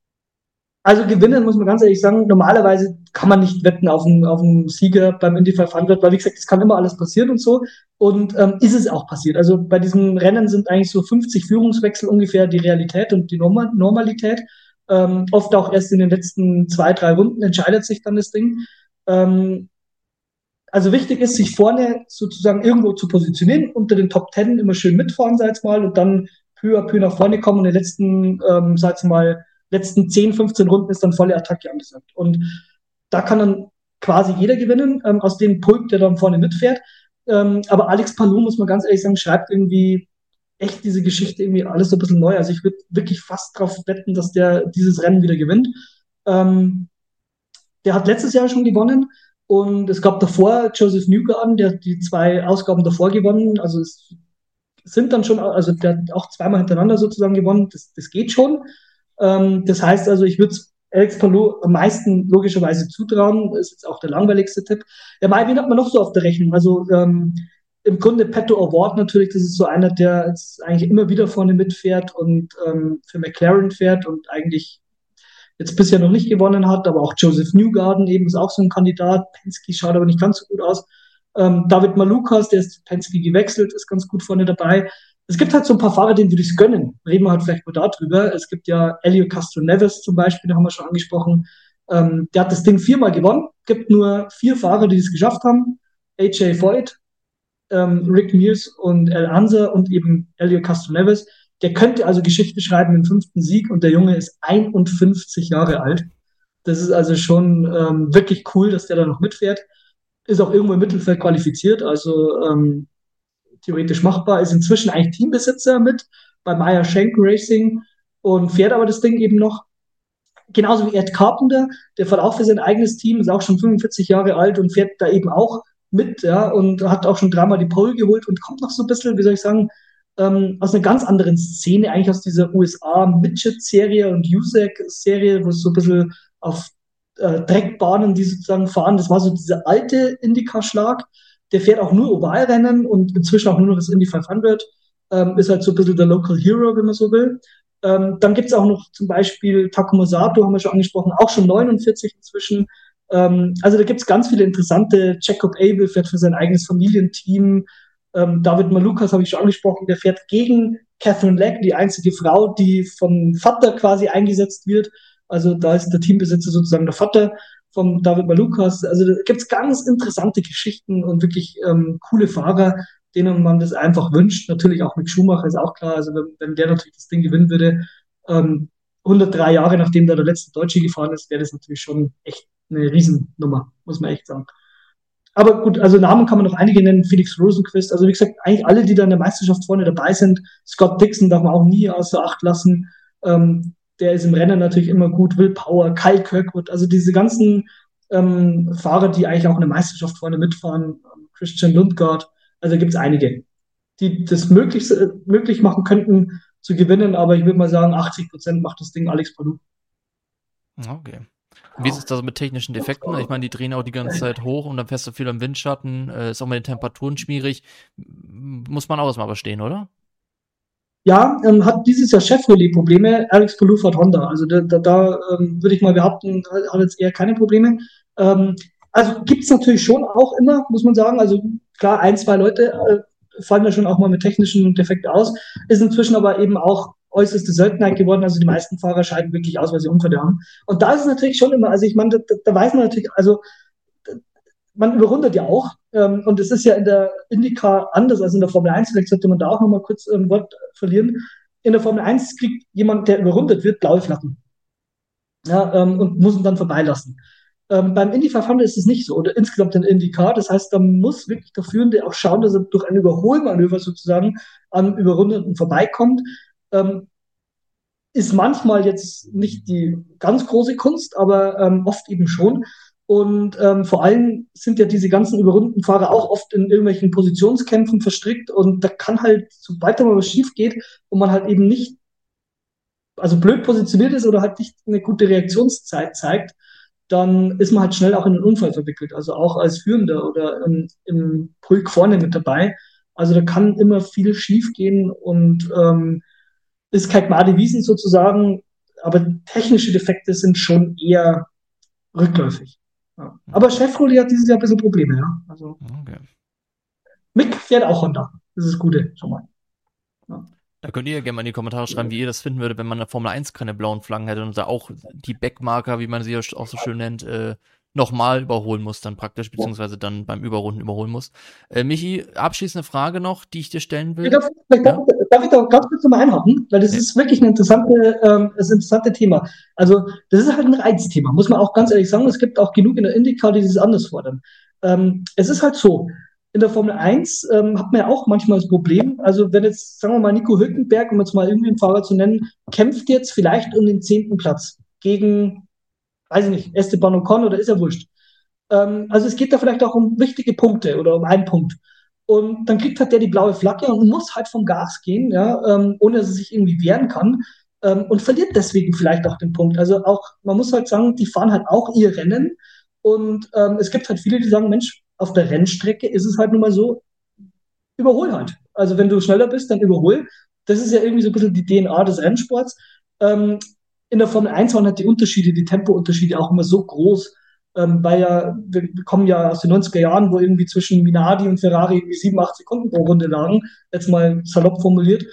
also gewinnen muss man ganz ehrlich sagen, normalerweise kann man nicht wetten auf einen Sieger beim Indy 500, weil wie gesagt, es kann immer alles passieren und so. Und ist es auch passiert. Also bei diesen Rennen sind eigentlich so 50 Führungswechsel ungefähr die Realität und die Normalität. Oft auch erst in den letzten 2, 3 Runden entscheidet sich dann das Ding. Ähm, also wichtig ist, sich vorne sozusagen irgendwo zu positionieren, unter den Top Ten immer schön mitfahren, sag ich mal, und dann peu à peu nach vorne kommen. Und in den letzten, sag ich mal, letzten 10, 15 Runden ist dann volle Attacke angesagt. Und da kann dann quasi jeder gewinnen, aus dem Pulk, der dann vorne mitfährt. Aber Alex Palou, muss man ganz ehrlich sagen, schreibt irgendwie echt diese Geschichte irgendwie alles so ein bisschen neu. Also ich würde wirklich fast drauf wetten, dass der dieses Rennen wieder gewinnt. Ähm, Der hat letztes Jahr schon gewonnen und es gab davor Joseph Newgarden, der hat die 2 Ausgaben davor gewonnen. Also es sind dann schon, also der hat auch zweimal hintereinander sozusagen gewonnen. Das geht schon. Das heißt also, ich würde Alex Palou am meisten logischerweise zutrauen. Ist jetzt auch der langweiligste Tipp. Ja, Mai, wen hat man noch so auf der Rechnung? Also im Grunde Pato O'Ward natürlich, das ist so einer, der jetzt eigentlich immer wieder vorne mitfährt und für McLaren fährt und eigentlich jetzt bisher noch nicht gewonnen hat, aber auch Joseph Newgarden eben ist auch so ein Kandidat. Penske schaut aber nicht ganz so gut aus. David Malukas, der ist zu Penske gewechselt, ist ganz gut vorne dabei. Es gibt halt so ein paar Fahrer, denen würde ich es gönnen. Reden wir halt vielleicht mal darüber. Es gibt ja Elio Castro Neves zum Beispiel, den haben wir schon angesprochen. Der hat das Ding 4-mal gewonnen. Es gibt nur 4 Fahrer, die es geschafft haben. AJ Foyt, Rick Mears und El Anser und eben Elio Castro Neves. Der könnte also Geschichte schreiben im 5. Sieg und der Junge ist 51 Jahre alt. Das ist also schon wirklich cool, dass der da noch mitfährt. Ist auch irgendwo im Mittelfeld qualifiziert, also theoretisch machbar. Ist inzwischen eigentlich Teambesitzer mit bei Meyer Shank Racing und fährt aber das Ding eben noch. Genauso wie Ed Carpenter, der fährt auch für sein eigenes Team, ist auch schon 45 Jahre alt und fährt da eben auch mit, ja, und hat auch schon 3-mal die Pole geholt und kommt noch so ein bisschen, wie soll ich sagen, aus einer ganz anderen Szene, eigentlich aus dieser USA-Midget-Serie und USAC-Serie, wo es so ein bisschen auf Dreckbahnen, die sozusagen fahren. Das war so dieser alte Indycar-Schlag. Der fährt auch nur Ovalrennen und inzwischen auch nur noch das Indy 500. Ist halt so ein bisschen der Local Hero, wenn man so will. Dann gibt es auch noch zum Beispiel Takuma Sato, haben wir schon angesprochen, auch schon 49 inzwischen. Also da gibt es ganz viele interessante. Jacob Abel fährt für sein eigenes Familienteam. David Malukas habe ich schon angesprochen, der fährt gegen Catherine Legg, die einzige Frau, die vom Vater quasi eingesetzt wird. Also da ist der Teambesitzer sozusagen der Vater von David Malukas. Also da gibt es ganz interessante Geschichten und wirklich coole Fahrer, denen man das einfach wünscht. Natürlich auch mit Schumacher ist auch klar. Also wenn der natürlich das Ding gewinnen würde, 103 Jahre nachdem da der letzte Deutsche gefahren ist, wäre das natürlich schon echt eine Riesennummer, muss man echt sagen. Aber gut, also Namen kann man noch einige nennen, Felix Rosenquist, also wie gesagt, eigentlich alle, die da in der Meisterschaft vorne dabei sind. Scott Dixon darf man auch nie außer Acht lassen. Der ist im Rennen natürlich immer gut. Will Power, Kyle Kirkwood, also diese ganzen Fahrer, die eigentlich auch in der Meisterschaft vorne mitfahren, Christian Lundgaard, also gibt es einige, die das möglich machen könnten zu gewinnen, aber ich würde mal sagen, 80% macht das Ding Alex Palou. Okay. Wie ist es da so mit technischen Defekten? Ich meine, die drehen auch die ganze Zeit hoch und dann fährst du viel am Windschatten, ist auch mit den Temperaturen schwierig. Muss man auch erstmal überstehen, oder? Ja, hat dieses Jahr Chevrolet-Probleme, Alex Palou fährt Honda. Also da würde ich mal behaupten, hat jetzt eher keine Probleme. Ähm, also gibt es natürlich schon auch immer, muss man sagen. Also klar, ein, zwei Leute fallen da schon auch mal mit technischen Defekten aus. Ist inzwischen aber eben auch äußerste Seltenheit geworden. Also die meisten Fahrer scheiden wirklich aus, weil sie Unfälle haben. Und da ist es natürlich schon immer, also ich meine, da weiß man natürlich, also man überrundet ja auch. Und es ist ja in der IndyCar anders als in der Formel 1. Vielleicht sollte man da auch noch mal kurz ein Wort verlieren. In der Formel 1 kriegt jemand, der überrundet wird, blaue Flaggen. Ja, und muss ihn dann vorbeilassen. Beim Indy 500 ist es nicht so, oder insgesamt in IndyCar. Das heißt, da muss wirklich der Führende auch schauen, dass er durch ein Überholmanöver sozusagen an Überrundeten vorbeikommt. Ähm, ist manchmal jetzt nicht die ganz große Kunst, aber oft eben schon. Und vor allem sind ja diese ganzen überrundeten Fahrer auch oft in irgendwelchen Positionskämpfen verstrickt und da kann halt, sobald da mal was schief geht und man halt eben nicht, also blöd positioniert ist oder halt nicht eine gute Reaktionszeit zeigt, dann ist man halt schnell auch in einen Unfall verwickelt, also auch als Führender oder im Pulk vorne mit dabei. Also da kann immer viel schief gehen und ist kein Gmade Wiesen sozusagen, aber technische Defekte sind schon eher rückläufig. Ja. Aber Chevrolet hat dieses Jahr ein bisschen Probleme, ja. Also Okay. Mick fährt auch Honda. Das ist das Gute schon mal. Ja. Da könnt ihr ja gerne mal in die Kommentare schreiben, wie ihr das finden würdet, wenn man in der Formel 1 keine blauen Flaggen hätte und da auch die Backmarker, wie man sie auch so schön nennt, nochmal überholen muss, dann praktisch, beziehungsweise dann beim Überrunden überholen muss. Michi, abschließende Frage noch, die ich dir stellen will. Darf ich da ganz kurz nochmal einhaken? Weil das Ja. ist wirklich das interessante Thema. Also, das ist halt ein Reizthema, muss man auch ganz ehrlich sagen. Es gibt auch genug in der IndyCar, die das anders fordern. Es ist halt so, in der Formel 1 hat man ja auch manchmal das Problem, also wenn jetzt, sagen wir mal, Nico Hülkenberg, um jetzt mal irgendwie einen Fahrer zu nennen, kämpft jetzt vielleicht um den 10. Platz gegen, weiß ich nicht, Esteban Ocon oder ist ja wurscht. Also es geht da vielleicht auch um wichtige Punkte oder um einen Punkt. Und dann kriegt halt der die blaue Flagge und muss halt vom Gas gehen, ja, ohne dass er sich irgendwie wehren kann. Und verliert deswegen vielleicht auch den Punkt. Also auch, man muss halt sagen, die fahren halt auch ihr Rennen. Und es gibt halt viele, die sagen, Mensch, auf der Rennstrecke ist es halt nun mal so, überhol halt. Also wenn du schneller bist, dann überhol. Das ist ja irgendwie so ein bisschen die DNA des Rennsports. Ähm, in der Formel 1 waren halt die Unterschiede, die Tempounterschiede auch immer so groß, weil ja, wir kommen ja aus den 90er Jahren, wo irgendwie zwischen Minardi und Ferrari irgendwie 7, 8 Sekunden pro Runde lagen, jetzt mal salopp formuliert.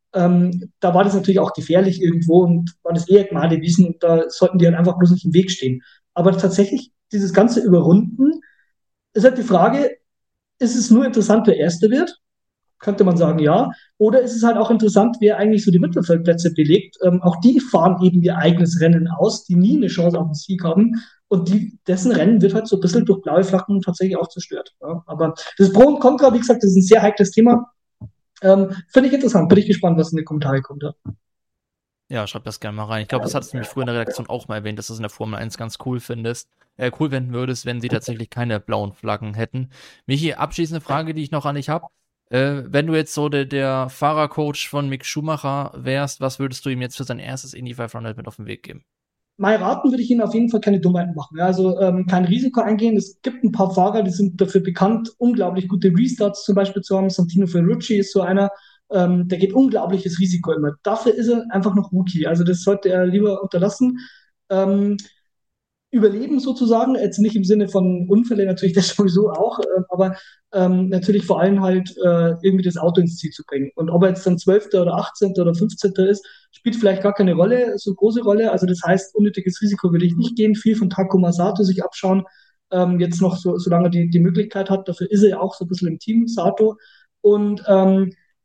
Da war das natürlich auch gefährlich irgendwo und war das eher Gnade Wiesen und da sollten die halt einfach bloß nicht im Weg stehen. Aber tatsächlich, dieses ganze Überrunden, ist halt die Frage, ist es nur interessant, wer Erster wird? Könnte man sagen, ja. Oder ist es halt auch interessant, wer eigentlich so die Mittelfeldplätze belegt? Auch die fahren eben ihr eigenes Rennen aus, die nie eine Chance auf den Sieg haben. Und dessen Rennen wird halt so ein bisschen durch blaue Flaggen tatsächlich auch zerstört. Ja. Aber das Pro und Contra, wie gesagt, das ist ein sehr heikles Thema. Finde ich interessant. Bin ich gespannt, was in die Kommentare kommt. Ja. Ja, schreib das gerne mal rein. Ich glaube, das hattest du nämlich früher in der Redaktion auch mal erwähnt, dass du es in der Formel 1 ganz cool cool finden würdest, wenn sie tatsächlich keine blauen Flaggen hätten. Michi, abschließende Frage, die ich noch an dich habe. Wenn du jetzt so der Fahrercoach von Mick Schumacher wärst, was würdest du ihm jetzt für sein erstes Indy 500 mit auf den Weg geben? Mal raten würde ich Ihnen auf jeden Fall keine Dummheiten machen. Ja, also kein Risiko eingehen. Es gibt ein paar Fahrer, die sind dafür bekannt, unglaublich gute Restarts zum Beispiel zu haben. Santino Ferrucci ist so einer, der geht unglaubliches Risiko immer. Dafür ist er einfach noch Rookie. Also das sollte er lieber unterlassen. Ähm, Überleben sozusagen, jetzt nicht im Sinne von Unfälle, natürlich das sowieso auch, aber natürlich vor allem halt irgendwie das Auto ins Ziel zu bringen. Und ob er jetzt dann 12. oder 18. oder 15. ist, spielt vielleicht gar keine Rolle, so große Rolle. Also das heißt, unnötiges Risiko würde ich nicht gehen, viel von Takuma Sato sich abschauen, jetzt noch solange er die Möglichkeit hat. Dafür ist er ja auch so ein bisschen im Team, Sato. Und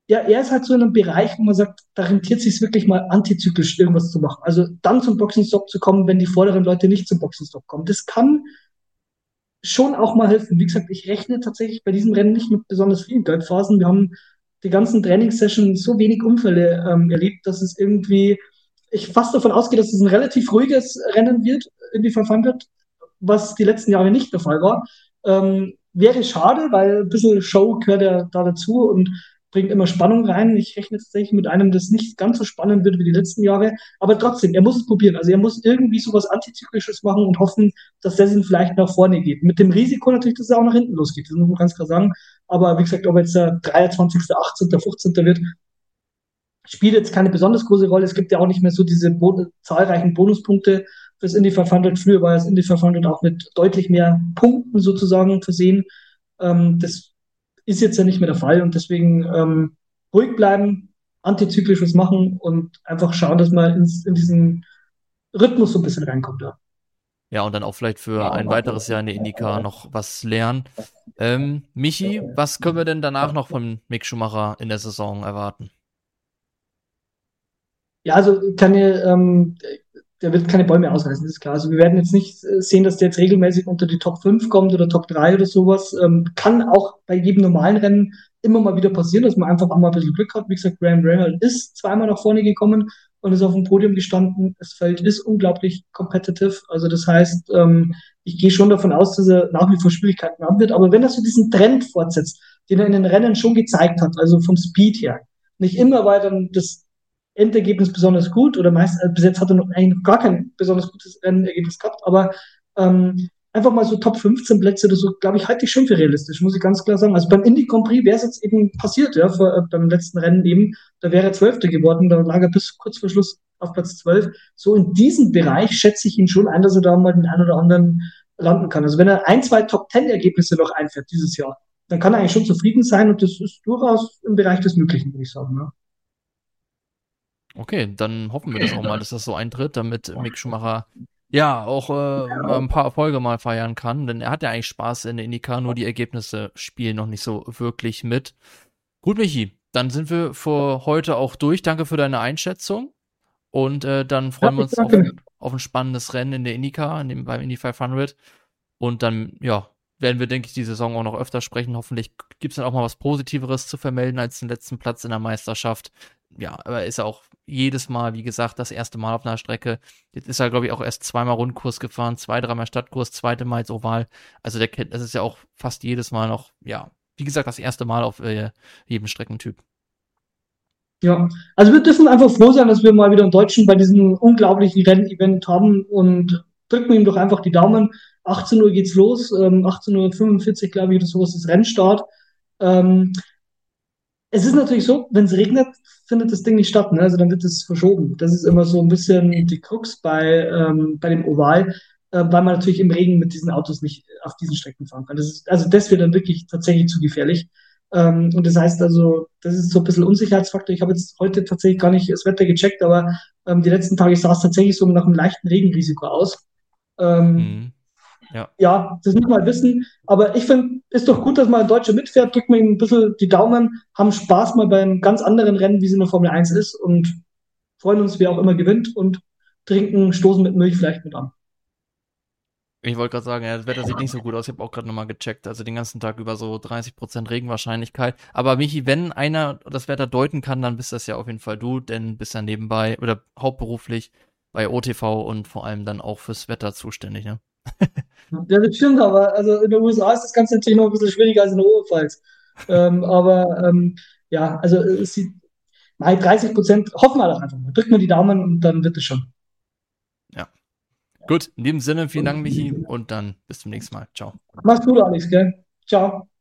ja, er ist halt so in einem Bereich, wo man sagt, da rentiert sich wirklich mal antizyklisch irgendwas zu machen. Also dann zum Boxenstopp zu kommen, wenn die vorderen Leute nicht zum Boxenstopp kommen. Das kann schon auch mal helfen. Wie gesagt, ich rechne tatsächlich bei diesem Rennen nicht mit besonders vielen Gelbphasen. Wir haben die ganzen Trainingssessions so wenig Unfälle erlebt, dass es irgendwie, ich fast davon ausgehe, dass es ein relativ ruhiges Rennen wird, Indy 500, was die letzten Jahre nicht der Fall war. Wäre schade, weil ein bisschen Show gehört ja da dazu und bringt immer Spannung rein. Ich rechne tatsächlich mit einem, das nicht ganz so spannend wird wie die letzten Jahre. Aber trotzdem, er muss es probieren. Also er muss irgendwie sowas Antizyklisches machen und hoffen, dass das ihn vielleicht nach vorne geht. Mit dem Risiko natürlich, dass er auch nach hinten losgeht. Das muss man ganz klar sagen. Aber wie gesagt, ob jetzt der 23., 18., 15. wird, spielt jetzt keine besonders große Rolle. Es gibt ja auch nicht mehr so diese zahlreichen Bonuspunkte fürs Indy 500. Früher war das Indy 500 auch mit deutlich mehr Punkten sozusagen versehen. Das ist jetzt ja nicht mehr der Fall und deswegen ruhig bleiben, antizyklisch was machen und einfach schauen, dass man in diesen Rhythmus so ein bisschen reinkommt. Ja. Ja, und dann auch vielleicht für ein weiteres Jahr in der IndyCar noch was lernen. Michi, was können wir denn danach noch von Mick Schumacher in der Saison erwarten? Ja, also der wird keine Bäume ausreißen, das ist klar. Also wir werden jetzt nicht sehen, dass der jetzt regelmäßig unter die Top 5 kommt oder Top 3 oder sowas. Kann auch bei jedem normalen Rennen immer mal wieder passieren, dass man einfach auch mal ein bisschen Glück hat. Wie gesagt, Graham Rahal ist zweimal nach vorne gekommen und ist auf dem Podium gestanden. Das Feld ist unglaublich competitive. Also das heißt, ich gehe schon davon aus, dass er nach wie vor Schwierigkeiten haben wird. Aber wenn er so diesen Trend fortsetzt, den er in den Rennen schon gezeigt hat, also vom Speed her, nicht immer war dann das Endergebnis besonders gut oder meist, bis jetzt hat er noch eigentlich gar kein besonders gutes Rennergebnis gehabt, aber einfach mal so Top 15 Plätze oder so, glaube ich, halte ich schon für realistisch, muss ich ganz klar sagen. Also beim Indy Grand Prix wäre es jetzt eben passiert, ja, beim letzten Rennen eben, da wäre er Zwölfter geworden, da lag er bis kurz vor Schluss auf Platz 12. So in diesem Bereich schätze ich ihn schon ein, dass er da mal den einen oder anderen landen kann. Also wenn er ein, zwei Top 10 Ergebnisse noch einfährt dieses Jahr, dann kann er eigentlich schon zufrieden sein und das ist durchaus im Bereich des Möglichen, würde ich sagen. Ne? Okay, dann hoffen wir das auch mal, dass das so eintritt, damit Mick Schumacher ja auch ein paar Erfolge mal feiern kann, denn er hat ja eigentlich Spaß in der IndyCar, nur die Ergebnisse spielen noch nicht so wirklich mit. Gut, Michi, dann sind wir für heute auch durch. Danke für deine Einschätzung und dann Ja, freuen wir uns danke. auf ein spannendes Rennen in der IndyCar, beim Indy 500 und dann, ja, werden wir, denke ich, die Saison auch noch öfter sprechen. Hoffentlich gibt es dann auch mal was Positiveres zu vermelden als den letzten Platz in der Meisterschaft. Ja, aber ist ja auch jedes Mal, wie gesagt, das erste Mal auf einer Strecke. Jetzt ist er, glaube ich, auch erst zweimal Rundkurs gefahren, zwei, dreimal Stadtkurs, zweite Mal als Oval. Also der kennt, das ist ja auch fast jedes Mal noch, ja, wie gesagt, das erste Mal auf jedem Streckentyp. Ja, also wir dürfen einfach froh sein, dass wir mal wieder einen Deutschen bei diesem unglaublichen Rennevent haben und drücken ihm doch einfach die Daumen. 18 Uhr geht's los, 18:45 Uhr, glaube ich, oder sowas ist Rennstart. Ähm, Es ist natürlich so, wenn es regnet, findet das Ding nicht statt, ne? Also dann wird es verschoben. Das ist immer so ein bisschen die Krux bei dem Oval, weil man natürlich im Regen mit diesen Autos nicht auf diesen Strecken fahren kann. Also das wird dann wirklich tatsächlich zu gefährlich. Und das heißt also, das ist so ein bisschen Unsicherheitsfaktor. Ich habe jetzt heute tatsächlich gar nicht das Wetter gecheckt, aber die letzten Tage sah es tatsächlich so nach einem leichten Regenrisiko aus. Ähm, Mhm. Ja. ja, das muss man halt wissen. Aber ich finde, ist doch gut, dass mal ein Deutscher mitfährt, drückt mir ihm ein bisschen die Daumen, haben Spaß mal beim ganz anderen Rennen, wie es in der Formel 1 ist und freuen uns, wer auch immer gewinnt und trinken, stoßen mit Milch vielleicht mit an. Ich wollte gerade sagen, ja, das Wetter sieht nicht so gut aus. Ich habe auch gerade nochmal gecheckt. Also den ganzen Tag über so 30% Regenwahrscheinlichkeit. Aber Michi, wenn einer das Wetter deuten kann, dann bist das ja auf jeden Fall du, denn bist ja nebenbei oder hauptberuflich bei OTV und vor allem dann auch fürs Wetter zuständig, ne? Ja, das stimmt, aber also in den USA ist das Ganze natürlich noch ein bisschen schwieriger als in der Oberpfalz. Ja, also es sieht, mal 30%, hoffen wir doch einfach mal. Drücken wir die Daumen und dann wird es schon. Ja. Gut, in diesem Sinne, vielen Dank, Michi, und dann bis zum nächsten Mal. Ciao. Mach's gut, Alex, gell? Ciao.